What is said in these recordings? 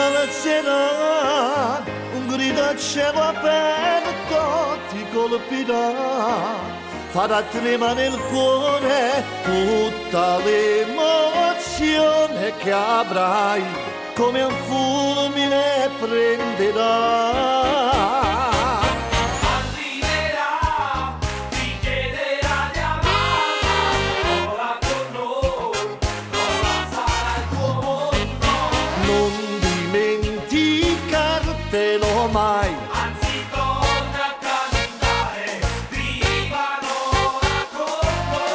la sera, un grido a cielo aperto ti colpirà. Farà tremare il cuore tutta l'emozione che avrai, come un fulmine prenderà. Arriverà, ti chiederà di amarla, ora con noi, cosa sarà il tuo mondo? Non dimenticartelo mai. Anzi, torna a cantare, vivano ora con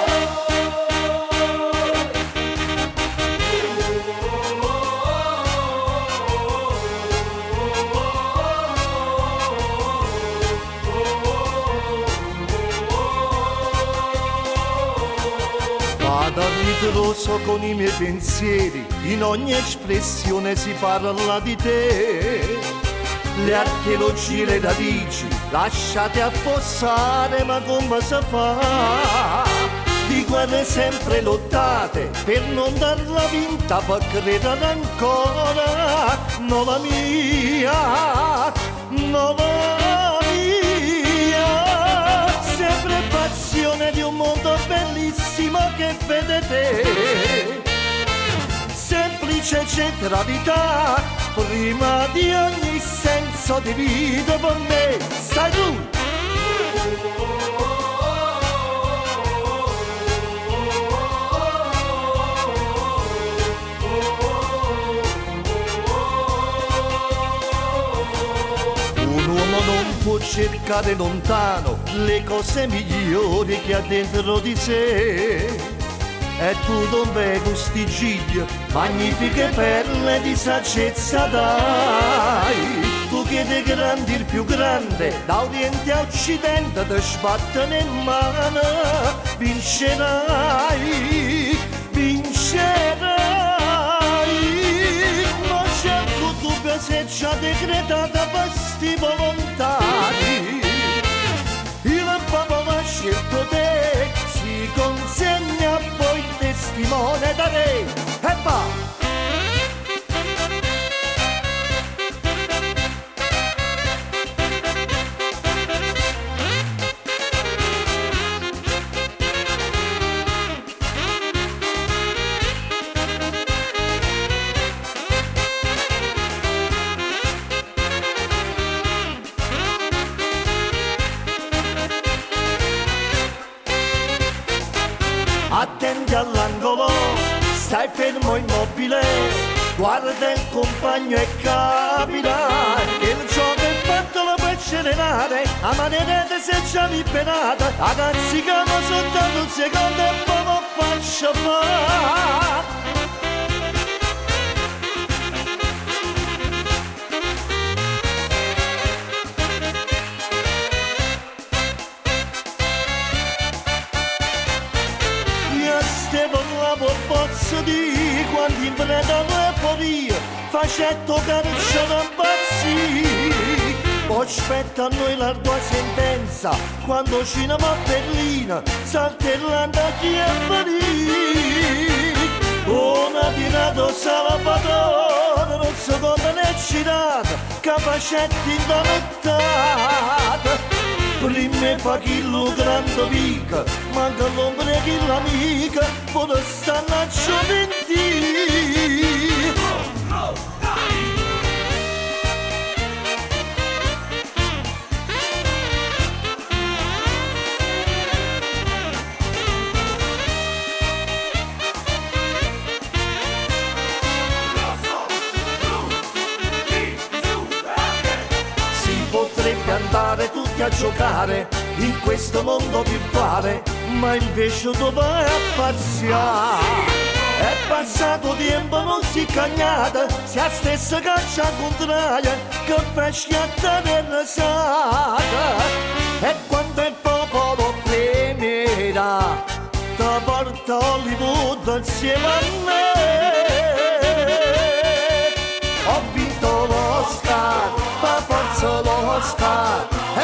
Vado a ritroso con i miei pensieri, in ogni espressione si parla di te. Le archeologie, le radici, lasciate affossare, ma come si fa? Di guerre sempre lottate, per non darla vinta, per credere ancora. Non la mia, non la mia, sempre passione di un mondo bellissimo che vedete. Semplice centralità, prima di ogni senso di vita per me, stai tu. Un uomo non può cercare lontano le cose migliori che ha dentro di sé. E tu dove questi gigli, magnifiche perle di saggezza dai. Tu che dei grandi il più grande, da oriente a occidente ti sbattono in mano. Vincerai, vincerai. Non c'è alcun dubbio se già decretata per sti volontari. Il popolo ha scelto te, si consegna poi il testimone da te. E va! Attenti all'angolo, stai fermo immobile, guarda il compagno e capirai che il gioco è fatto lo puoi accelerare, a manette se già liberata, agazzicamo soltanto un secondo e poi lo faccio fare. Posso dire quando in preda l'euforia facendo cariccia da impazzire. Poi aspetta a noi l'ardua sentenza quando cinema a Berlino saltellando a chi è morire. Una tirato Salvatore non si conta né girata, capacetti in da nottata. Prima fa chi lo grande vica, manca l'ombra chi l'amica, poi stanno a gioventì. Potrebbe andare tutti a giocare in questo mondo virtuale, ma invece dove è pazziare? È passato tempo, non si cagnata, si è stessa caccia contraria che fa schiattare la risata. E quando il popolo premierà, ti porta Hollywood insieme a me. Ho vinto l'Oscar, per forza l'Oscar, e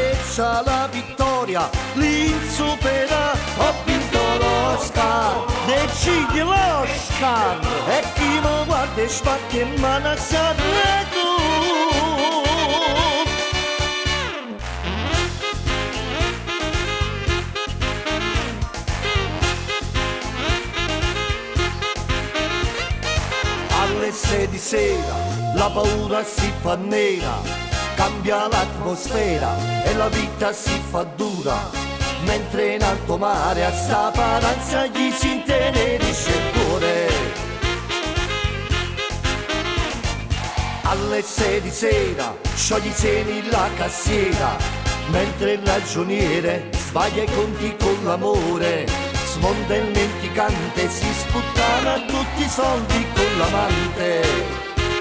festeggia la vittoria, l'insupera. Ho vinto l'Oscar, e ci l'Oscar e chi mi guarda e spacca in mano a Sanremo. Alle 6 di sera la paura si fa nera, cambia l'atmosfera e la vita si fa dura. Mentre in alto mare a sta paranza gli si intenerisce il cuore. Alle 6 di sera scioglie i seni la cassiera, mentre il ragioniere sbaglia i conti con l'amore. Smonta il menticante, si sputtana tutti i soldi con l'amante.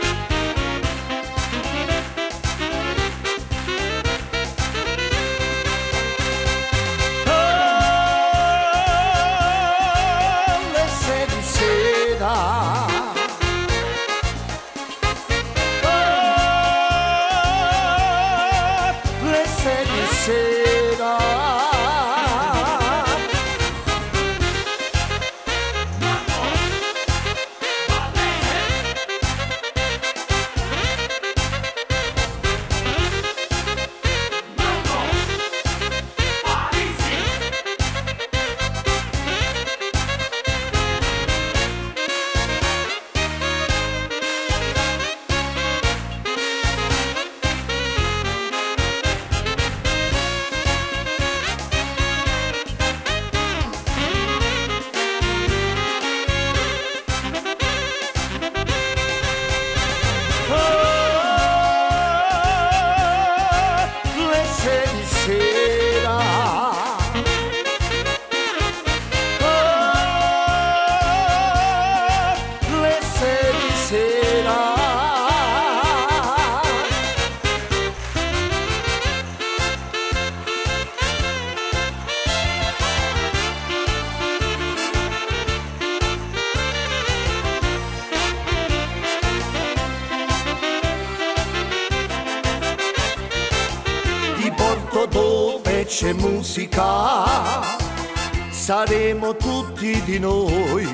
Dove c'è musica saremo tutti di noi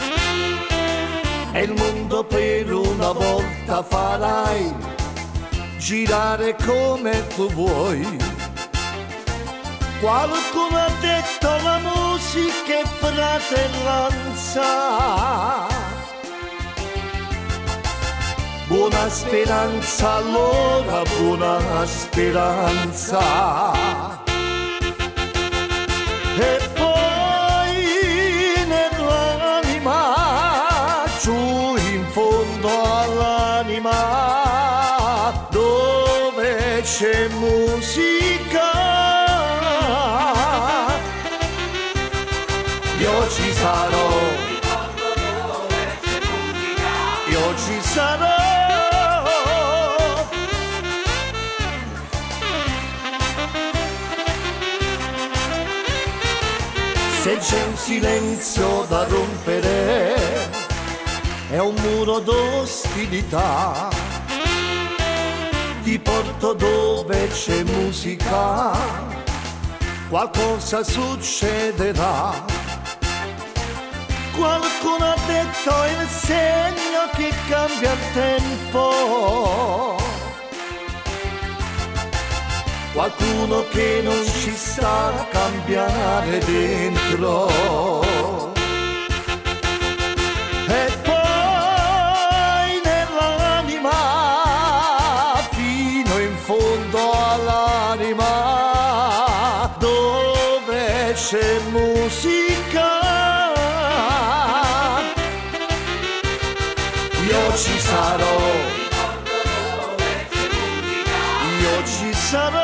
e il mondo per una volta farai girare come tu vuoi. Qualcuno ha detto la musica è fratellanza. Buona speranza, allora buona speranza. E poi nell'anima, giù in fondo all'anima, dove c'è musica, io ci sarò. Io ci sarò. Se c'è un silenzio da rompere, è un muro d'ostilità. Ti porto dove c'è musica, qualcosa succederà. Qualcuno ha detto il segno che cambia il tempo. Qualcuno che non ci sta a cambiare dentro. E poi nell'anima, fino in fondo all'anima, dove c'è musica, io ci sarò. Io ci sarò.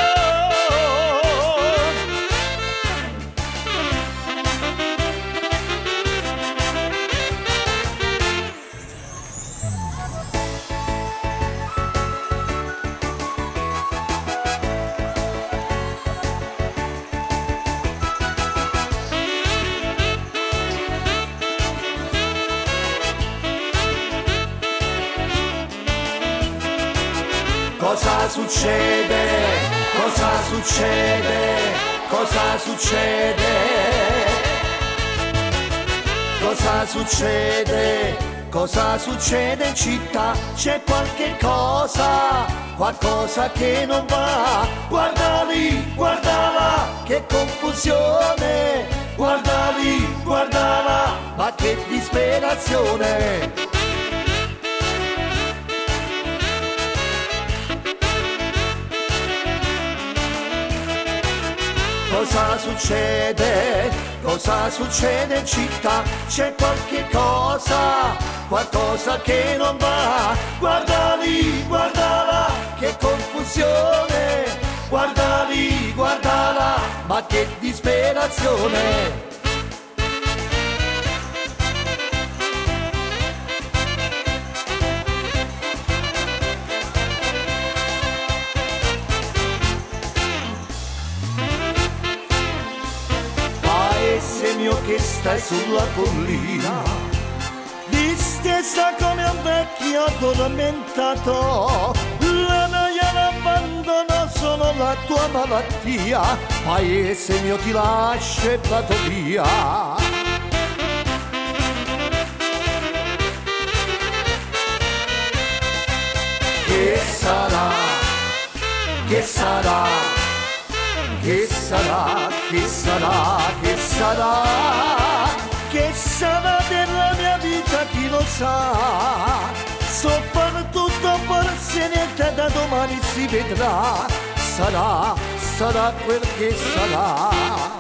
Cosa succede? Cosa succede? Cosa succede? Cosa succede? Cosa succede in città? C'è qualche cosa, qualcosa che non va. Guarda lì, guarda là, che confusione. Guarda lì, guarda là, ma che disperazione. Cosa succede? Cosa succede in città? C'è qualche cosa, qualcosa che non va. Guarda lì, guarda là, che confusione. Guarda lì, guarda là, ma che disperazione. Paese mio che stai sulla collina, distesa come un vecchio addormentato, la noia l'abbandono sono la tua malattia, paese mio ti lascio e vado via. Che sarà, che sarà, che sarà, che sarà, che sarà, che sarà della mia vita chi lo sa. So fare tutto forse niente da domani si vedrà. Sarà, sarà quel che sarà.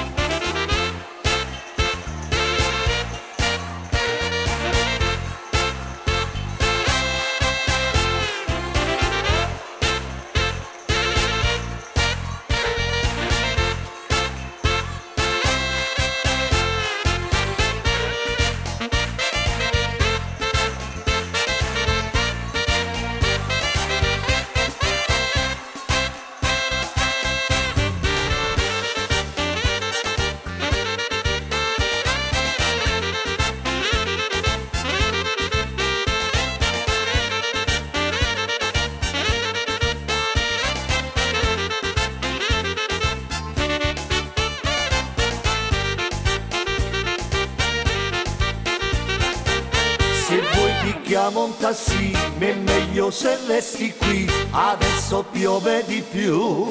Se vuoi ti chiamo un tassi, ma è meglio se resti qui, adesso piove di più.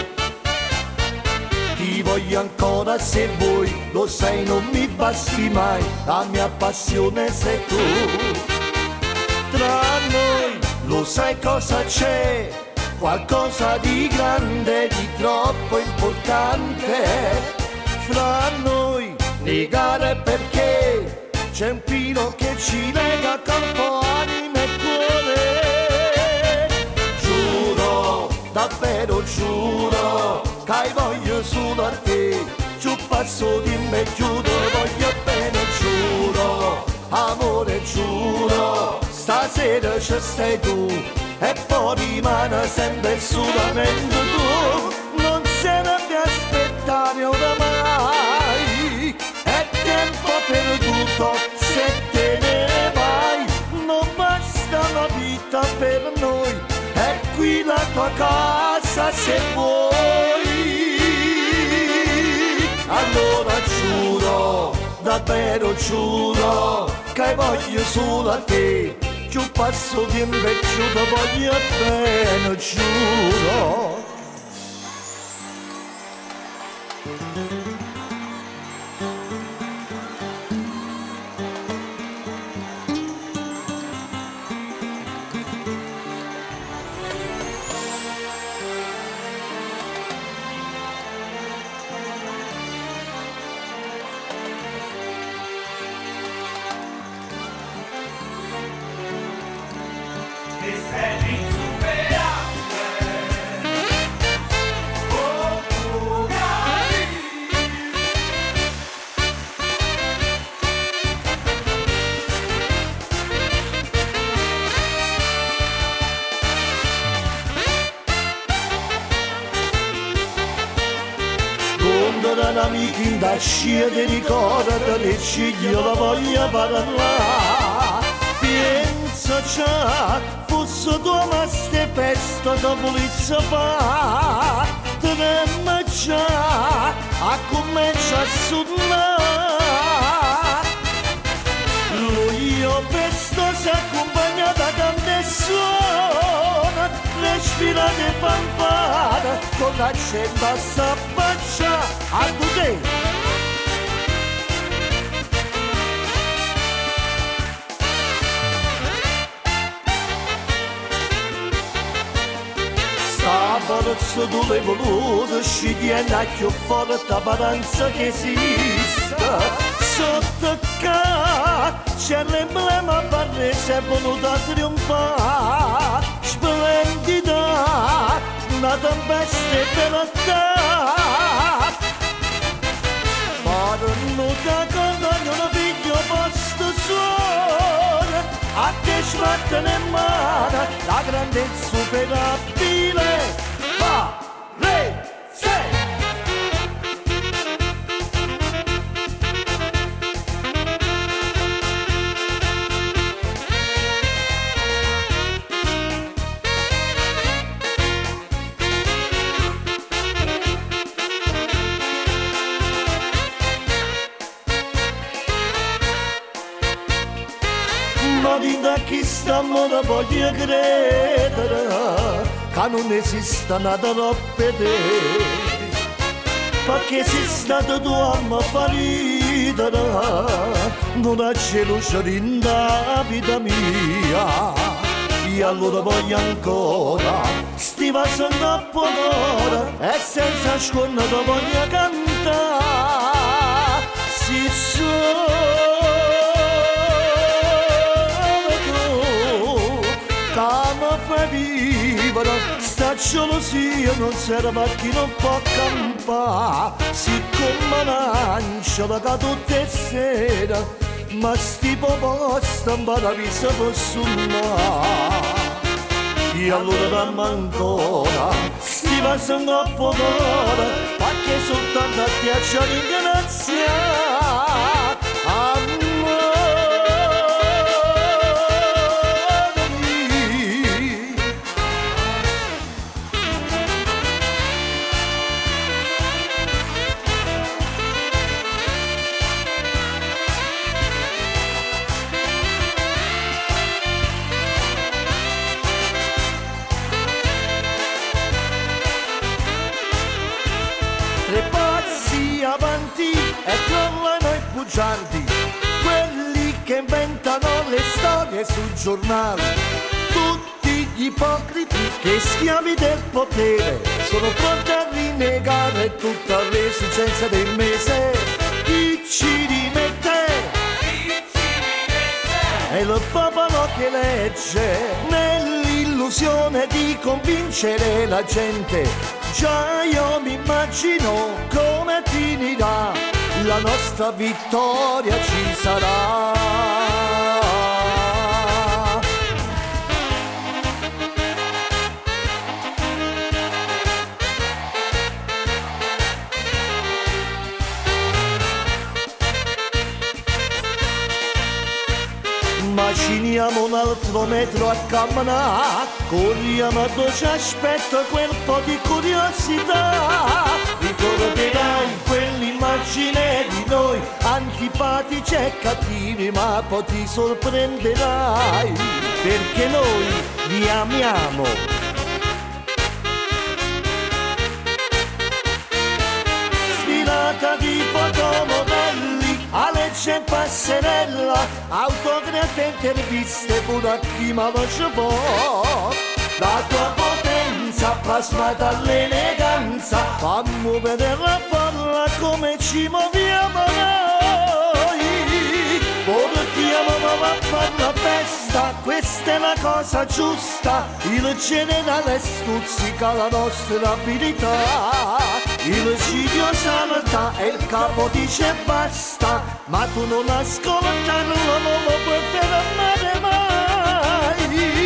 Ti voglio ancora se vuoi, lo sai non mi basti mai, la mia passione sei tu. Tra noi lo sai cosa c'è, qualcosa di grande, di troppo importante. Fra noi negare perché c'è un filo che ci lega corpo, anima e cuore. Giuro, davvero giuro, che voglio solo a te. Giù passo di me, chiudo, voglio bene, giuro. Amore, giuro, stasera ci stai tu. E poi rimane sempre solamente tu. Non se ne può aspettare oramai. È tempo perduto se te ne vai, non basta una vita per noi, è qui la tua casa se vuoi. Allora giuro, davvero giuro, che voglio solo a te, giù passo di invecchiato voglio bene, giuro. Che sei insuperabile, oh Portugali. Quando da un'amica in da scia ti ricorda che ciglio la voglia parlare. Penso già, fosse tua ma ste pesto da polizia fa. Tremma già, a comincia a suonare. suona, respira di fanfara, con l'accento a s'abbaccia a tutte. Forza tu l'hai voluto, ci tieni a più forte apparenza che esista. Sotto qua c'è l'emblema barrese venuto a trionfare. Splendida, una tempesta per te. Faranno da con ognuno figlio posto suona, a te sbattano in mano la grandezza superabile. Va, re, sei. Ma di da chi stiamo da voglio credere che non esiste una troppe te, perché sei stato tu a me far ridere, non c'è luce in la vita mia, e allora voglio ancora, stiva sotto a cuore, e senza scornare voglio cantare, si fai vivere, sta gelosia non serve a chi non può campare, siccome lancia che tutte le sere, ma sti posto in paradiso posso andare. E allora dammi ancora, sti vasi troppo cuore, perché soltanto a te ci ringraziare. Tre pazzi avanti e crollano i bugiardi, quelli che inventano le storie sui giornali, tutti gli ipocriti che schiavi del potere sono pronti a rinnegare tutta l'esigenza del mese. Chi ci rimette? È il popolo che legge nell'illusione di convincere la gente. Già io mi immagino come finirà, la nostra vittoria ci sarà. Immaginiamo un altro metro a camminare, corriamo addosso, aspetto quel po' di curiosità. Ricorderai quell'immagine di noi, antipatici e cattivi, ma poi ti sorprenderai, perché noi vi amiamo. Sfilata di fotomodelli, a legge in passerella, autografi e interviste pure a chi malo ci può. La tua potenza plasmata all'eleganza, fammi vedere la folla come ci muoviamo noi. Portiamo a fare la festa, questa è la cosa giusta, il generale stuzzica la nostra abilità. Il cidio salta e il capo dice basta, ma tu non ascoltarlo, non lo puoi fermare mai.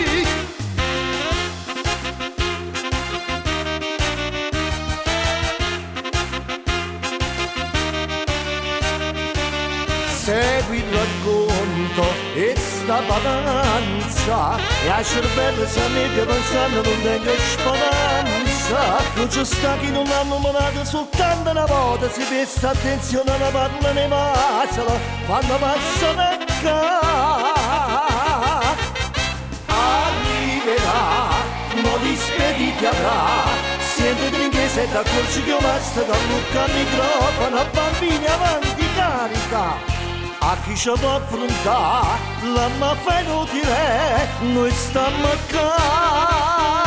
Segui il racconto e sta balanza, e a cervello si annebbia pensando non tengo speranza. Non ci sta chi non l'ha numerato soltanto una volta, si presta attenzione alla parla nei masala quando passano a casa. arriverà, mo li spediti avrà. Siete l'inglese da corci che basta, da Luca al microfono, bambini avanti carica. A chi ci può affrontare, la mafia è inutile, noi stiamo a casa.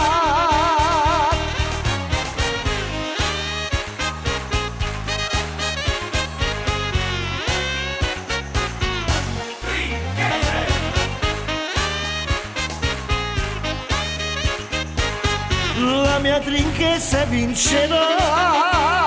La mia trinchezza vincerà.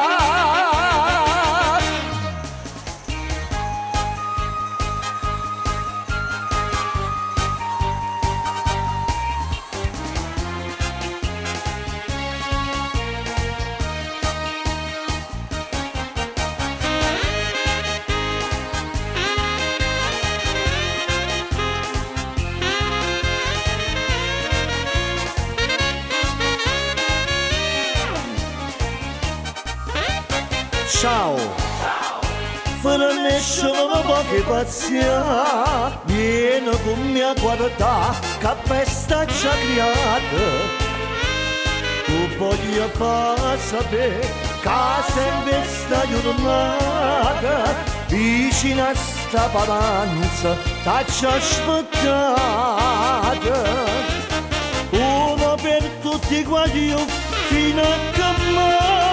Ciao, fără nessuno poche pazzia, vieni con me a guardare che festa ci ha creata. Tu voglio far sapere che sempre stai giornata, vicino a sta paranza, t'accia aspettata. Uno per tutti quanti io fino a cammare.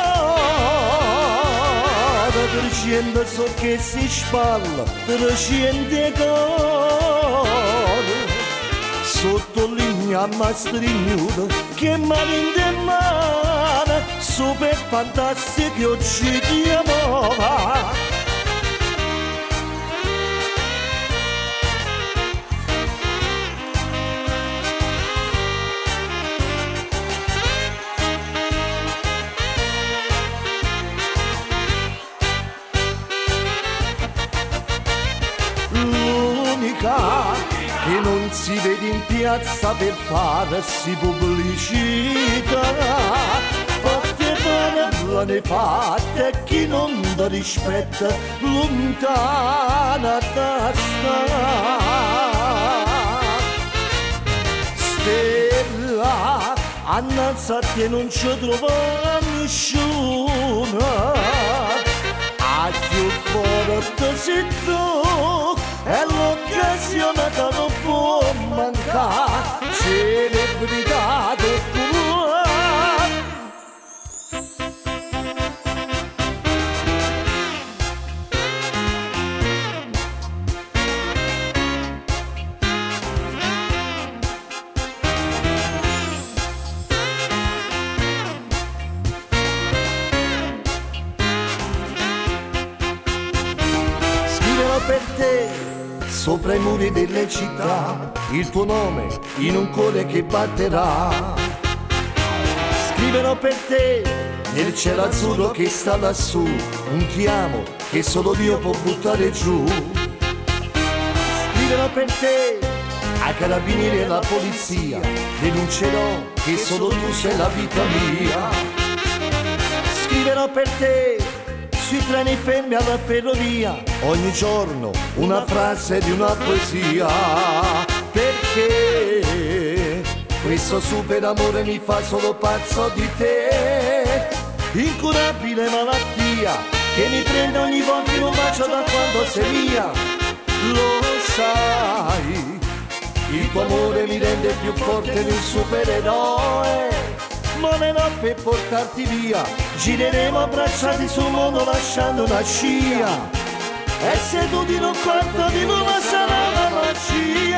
Trecendo so che si spalla, trecendo cor. Sotto linea mastrignuta, che marinde mare, super fantastico ci chiamava. Che non si vede in piazza per farsi pubblicità. Fatte parole fatte, chi non ti rispetta lontana da sta. Stella, annalzati e non ci trova nessuno. A più forte sei tu, è l'occasione che non può mancare, celebrità del cuore. Scriverò per te sopra i muri delle città, il tuo nome in un cuore che batterà. Scriverò per te nel cielo azzurro che sta lassù, un ti amo che solo Dio può buttare giù. Scriverò per te ai carabinieri e alla polizia, denuncerò che solo tu sei la vita mia. Scriverò per te sui treni fermi alla ferrovia, ogni giorno una frase di una poesia. Perché questo super amore mi fa solo pazzo di te. Incurabile malattia che mi prende ogni volta in un bacio da quando sei mia. Lo sai, il tuo amore mi rende più forte di un supereroe. Morirò per portarti via, gireremo abbracciati sul mondo lasciando una scia. E se tu di non quanto di nuovo sarà una magia.